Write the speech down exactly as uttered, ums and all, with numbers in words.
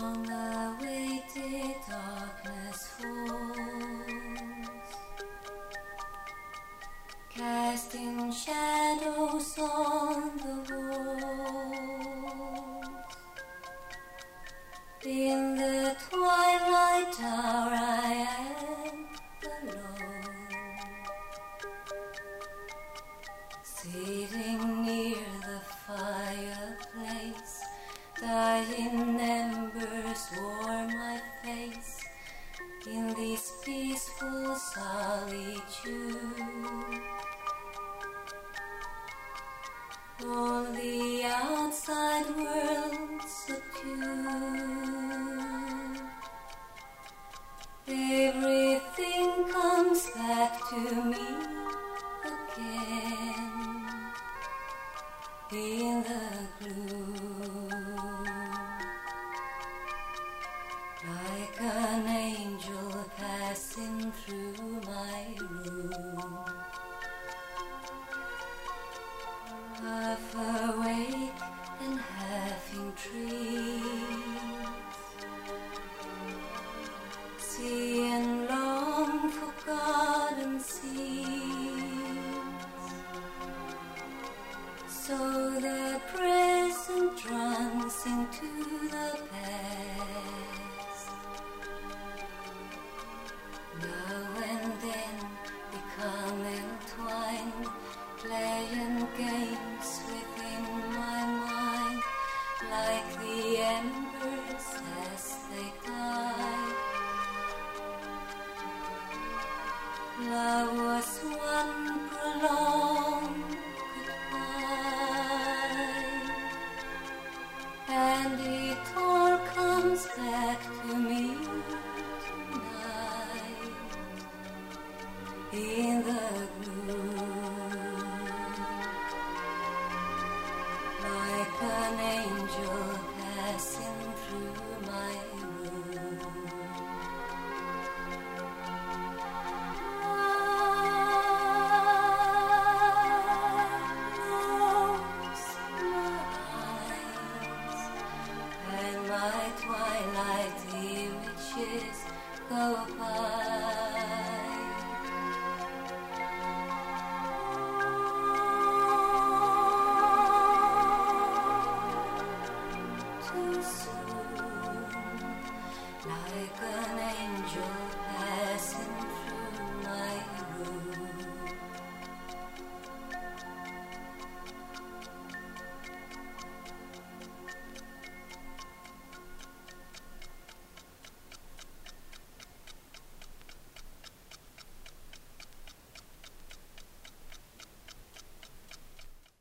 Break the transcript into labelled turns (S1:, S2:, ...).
S1: long-awaited darkness falls, casting shadows on the walls. In the twilight hour I am alone, sitting near the fireplace. Dying embers warm my face in this peaceful solitude. All the outside world subdued. Everything comes back to me again in the gloom, like an angel passing through my room, half awake and half in dreams, seeing long forgotten scenes. So the present runs into the past, now and then become entwined, playing games within my mind, like the embers as they die. Love was one prolonged goodbye, and it all comes back to me tonight in the gloom, like an angel passing through my room. My twilight images go by. Too soon, like an angel passing through my